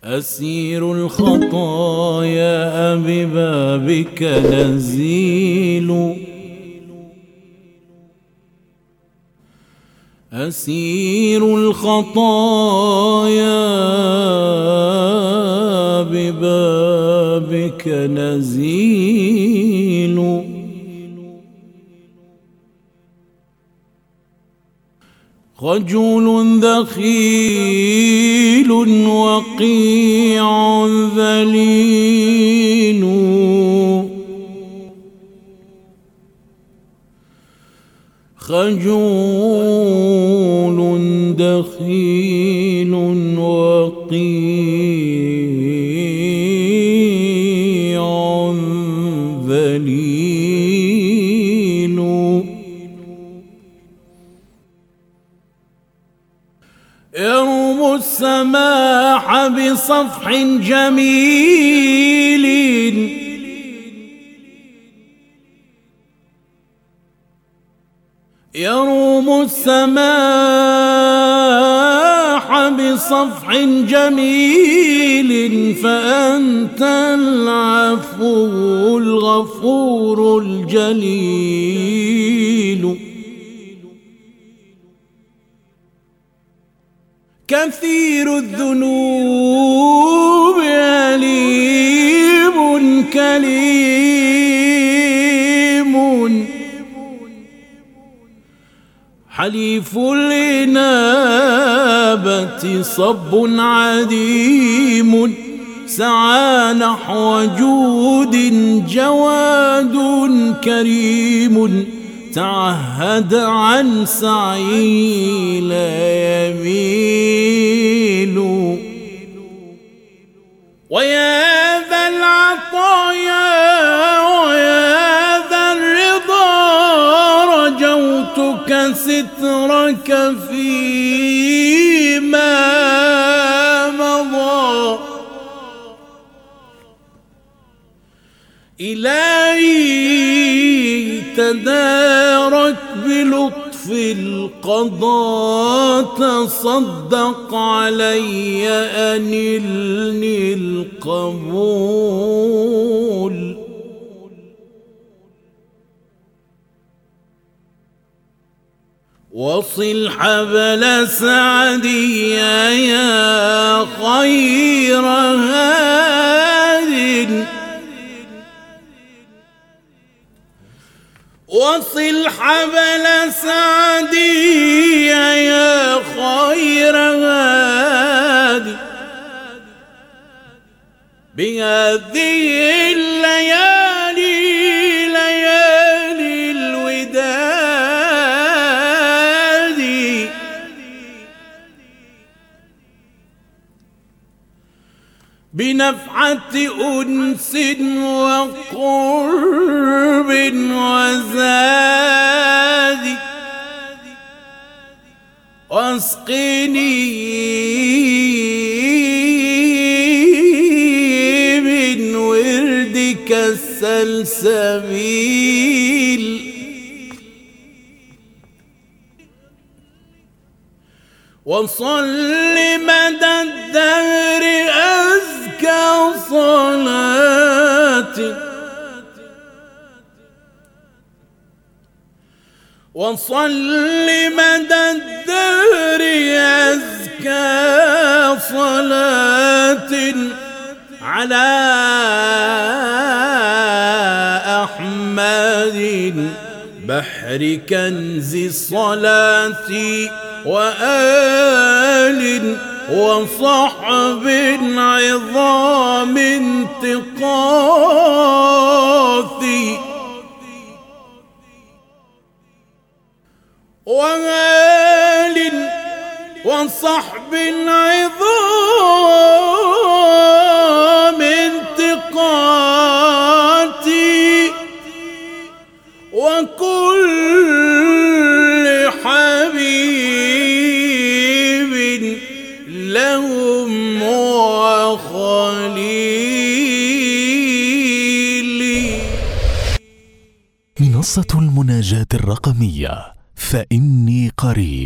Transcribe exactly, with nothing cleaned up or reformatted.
أسير الخطايا ببابك نزيل، أسير الخطايا ببابك نزيل، خجول دخيل وقيع ذليل، خجول دخيل وقيع ذليل، يرم السماح بصفح جميل، يروم السماح بصفح جميل، فأنت العفو الغفور الجليل، كثير الذنوب أليم كليم، حليف الإنابة صب عديم، سعى نحو جود جواد كريم، تعهد عن سعي لا يميل، ويا ذا العطايا ويا ذا الرضا رجوتك سترك فيما مضى، إلهي تدارك بلطف القضاء، تصدق علي أنلني القبول، وصل حبل سعدي يا خير هاد، وصل حبل سعدي يا خير هاد، بهذه الليالي ليالي الوداد، بنفحة أنس وقرب وزاد، واسقني من وردك السلسبيل، وصل مدى الدهر أزكى صلاة، وصل مدى الدهر أزكى صلاة على أحمد بحر كنز صلاتي، وآل وصحب عظام انتقاثي، وآل وصحب عظام انتقاثي، وكل حبيب لهم وخليلي. منصة المناجاة الرقمية، فإني قريب.